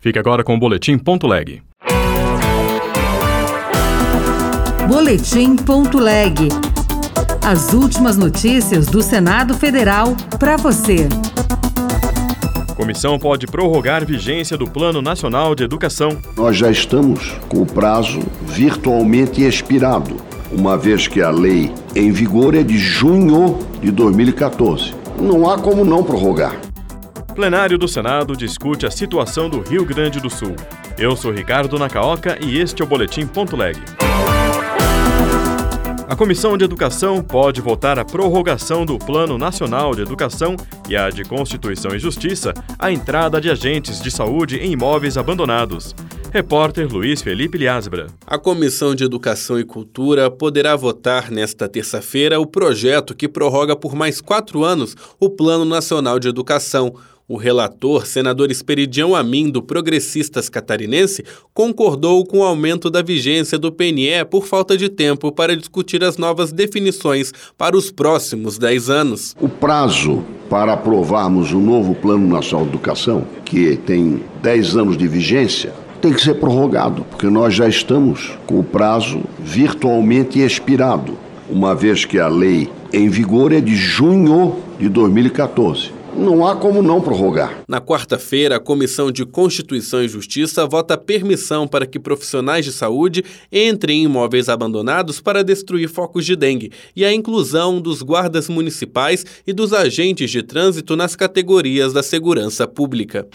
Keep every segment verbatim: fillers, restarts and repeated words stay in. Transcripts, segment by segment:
Fique agora com o Boletim Ponto Leg. Boletim Ponto Leg. As últimas notícias do Senado Federal para você. Comissão pode prorrogar vigência do Plano Nacional de Educação. Nós já estamos com o prazo virtualmente expirado, uma vez que a lei em vigor é de junho de dois mil e quatorze. Não há como não prorrogar. Plenário do Senado discute a situação do Rio Grande do Sul. Eu sou Ricardo Nakaoka e este é o Boletim Ponto Leg. A Comissão de Educação pode votar a prorrogação do Plano Nacional de Educação e a de Constituição e Justiça a entrada de agentes de saúde em imóveis abandonados. Repórter Luiz Felipe Liasbra. A Comissão de Educação e Cultura poderá votar nesta terça-feira o projeto que prorroga por mais quatro anos o Plano Nacional de Educação. O relator, senador Esperidião Amin, do Progressistas Catarinense, concordou com o aumento da vigência do P N E por falta de tempo para discutir as novas definições para os próximos dez anos. O prazo para aprovarmos o novo Plano Nacional de Educação, que tem dez anos de vigência, tem que ser prorrogado, porque nós já estamos com o prazo virtualmente expirado, uma vez que a lei em vigor é de junho de dois mil e quatorze. Não há como não prorrogar. Na quarta-feira, a Comissão de Constituição e Justiça vota permissão para que profissionais de saúde entrem em imóveis abandonados para destruir focos de dengue e a inclusão dos guardas municipais e dos agentes de trânsito nas categorias da segurança pública.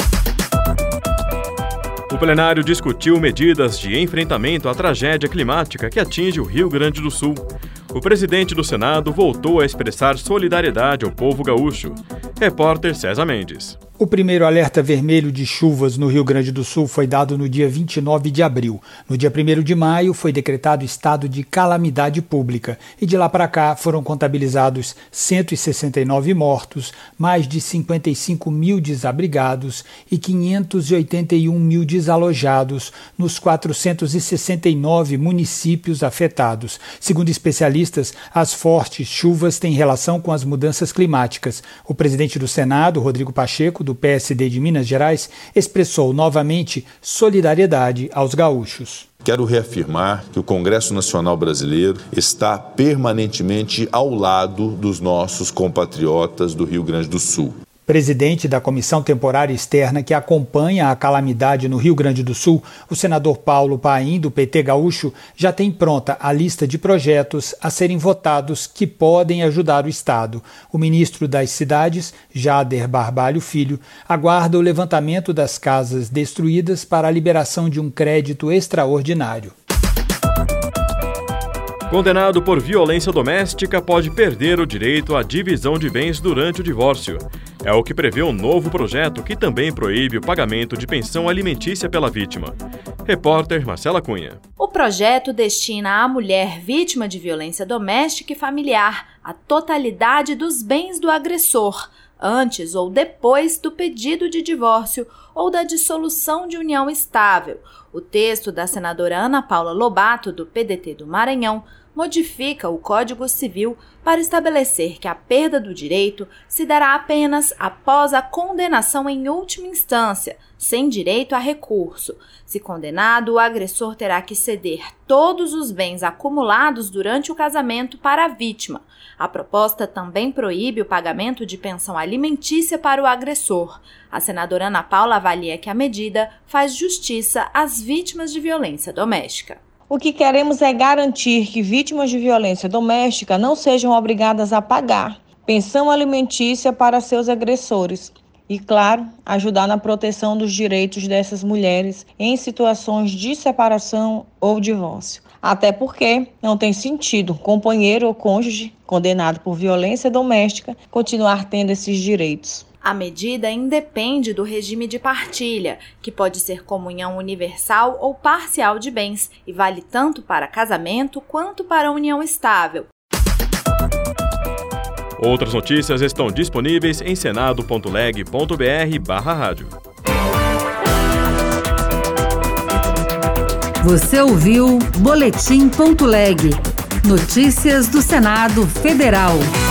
O plenário discutiu medidas de enfrentamento à tragédia climática que atinge o Rio Grande do Sul. O presidente do Senado voltou a expressar solidariedade ao povo gaúcho. Repórter César Mendes. O primeiro alerta vermelho de chuvas no Rio Grande do Sul foi dado no dia vinte e nove de abril. No dia primeiro de maio foi decretado estado de calamidade pública e de lá para cá foram contabilizados cento e sessenta e nove mortos, mais de cinquenta e cinco mil desabrigados e quinhentos e oitenta e um mil desalojados nos quatrocentos e sessenta e nove municípios afetados. Segundo especialistas, as fortes chuvas têm relação com as mudanças climáticas. O presidente do Senado, Rodrigo Pacheco, do P S D de Minas Gerais, expressou novamente solidariedade aos gaúchos. Quero reafirmar que o Congresso Nacional Brasileiro está permanentemente ao lado dos nossos compatriotas do Rio Grande do Sul. Presidente da Comissão Temporária Externa que acompanha a calamidade no Rio Grande do Sul, o senador Paulo Paim, do P T gaúcho, já tem pronta a lista de projetos a serem votados que podem ajudar o Estado. O ministro das Cidades, Jader Barbalho Filho, aguarda o levantamento das casas destruídas para a liberação de um crédito extraordinário. Condenado por violência doméstica pode perder o direito à divisão de bens durante o divórcio. É o que prevê um novo projeto que também proíbe o pagamento de pensão alimentícia pela vítima. Repórter Marcela Cunha. O projeto destina à mulher vítima de violência doméstica e familiar a totalidade dos bens do agressor, antes ou depois do pedido de divórcio ou da dissolução de união estável. O texto da senadora Ana Paula Lobato, do P D T do Maranhão, modifica o Código Civil para estabelecer que a perda do direito se dará apenas após a condenação em última instância, sem direito a recurso. Se condenado, o agressor terá que ceder todos os bens acumulados durante o casamento para a vítima. A proposta também proíbe o pagamento de pensão alimentícia para o agressor. A senadora Ana Paula avalia que a medida faz justiça às vítimas de violência doméstica. O que queremos é garantir que vítimas de violência doméstica não sejam obrigadas a pagar pensão alimentícia para seus agressores e, claro, ajudar na proteção dos direitos dessas mulheres em situações de separação ou divórcio. Até porque não tem sentido companheiro ou cônjuge condenado por violência doméstica continuar tendo esses direitos. A medida independe do regime de partilha, que pode ser comunhão universal ou parcial de bens, e vale tanto para casamento quanto para união estável. Outras notícias estão disponíveis em senado ponto leg ponto br barra rádio. Você ouviu Boletim Ponto Leg. Notícias do Senado Federal.